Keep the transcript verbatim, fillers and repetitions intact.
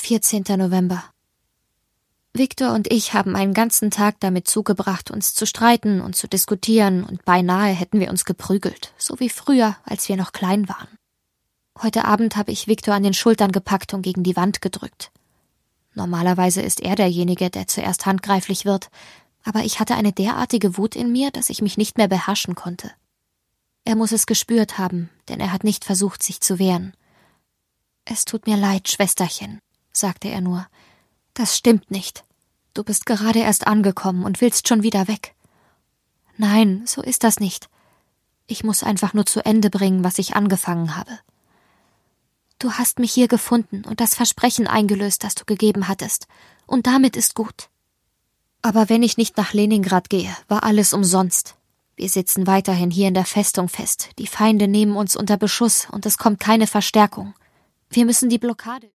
vierzehnter November. Viktor und ich haben einen ganzen Tag damit zugebracht, uns zu streiten und zu diskutieren, und beinahe hätten wir uns geprügelt, so wie früher, als wir noch klein waren. Heute Abend habe ich Viktor an den Schultern gepackt und gegen die Wand gedrückt. Normalerweise ist er derjenige, der zuerst handgreiflich wird, aber ich hatte eine derartige Wut in mir, dass ich mich nicht mehr beherrschen konnte. Er muss es gespürt haben, denn er hat nicht versucht, sich zu wehren. »Es tut mir leid, Schwesterchen«, sagte er nur. »Das stimmt nicht. Du bist gerade erst angekommen und willst schon wieder weg.« »Nein, so ist das nicht. Ich muss einfach nur zu Ende bringen, was ich angefangen habe. Du hast mich hier gefunden und das Versprechen eingelöst, das du gegeben hattest. Und damit ist gut. Aber wenn ich nicht nach Leningrad gehe, war alles umsonst. Wir sitzen weiterhin hier in der Festung fest. Die Feinde nehmen uns unter Beschuss und es kommt keine Verstärkung. Wir müssen die Blockade